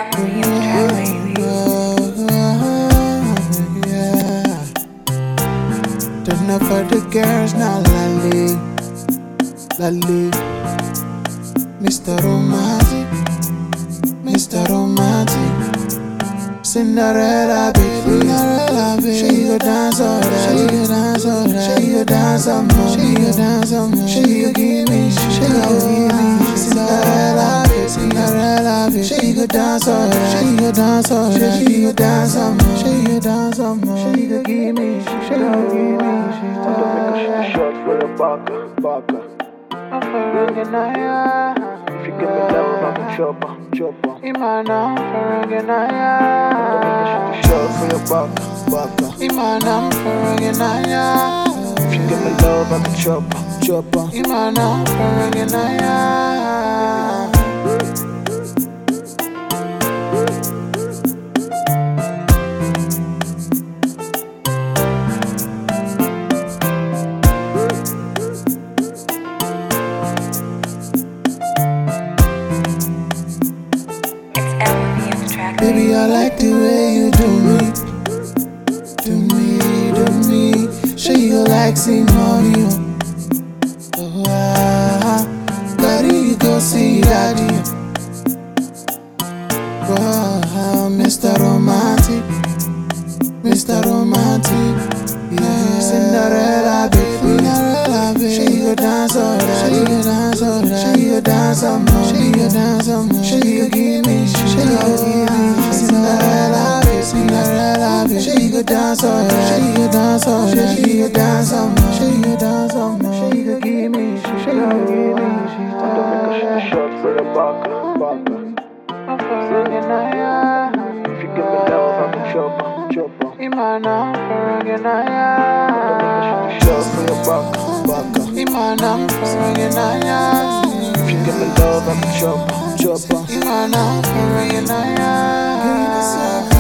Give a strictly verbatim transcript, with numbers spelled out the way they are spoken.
Emily on the track, baby. Yeah. Turn up for the girls now, Lally, Lally. Mister Romantic, Mister Romantic. Cinderella, baby, Cinderella, baby. She go dance all that, she go dance all that. She go dance some more, she go dance some more. She go give me, she go give me. Cinderella, baby, Cinderella, baby. She go dance all that, she go dance all that. She go dance some more, she go dance some more. She go give me, she go give me. She go Make a shot for your baka, baka. I'm feeling nice. If you give me love, I can chop her, chop her. Imana, feeling nice. Make a shot for your baka, baka. Imana, feeling nice. If you give me love, I can chop her, chop her. Imana, feeling nice. Baby, I like the way you do me, do me, do me. Sure you like see money, oh, oh ah, daddy, you go see daddy, oh, wow, Mister Romantic, Mister Romantic, yeah. Cinderella, baby, Cinderella, baby. She go dance all that, she go dance all that. She go dance some more, she go dance some more. She go give me, she go give me. Cinderella, baby, Cinderella, baby. She go dance all that, she go dance all that. She go dance some more, she go dance some more. She go give me, she go give me. She go Make a shot for your baka, baka. I'm feeling nice. If you give me love, I can chop her, chop her. Imana, feeling nice. Make a shot for your baka, baka. Imana, feeling nice. If you give me love, I can chop her, chop her. Imana, feeling nice.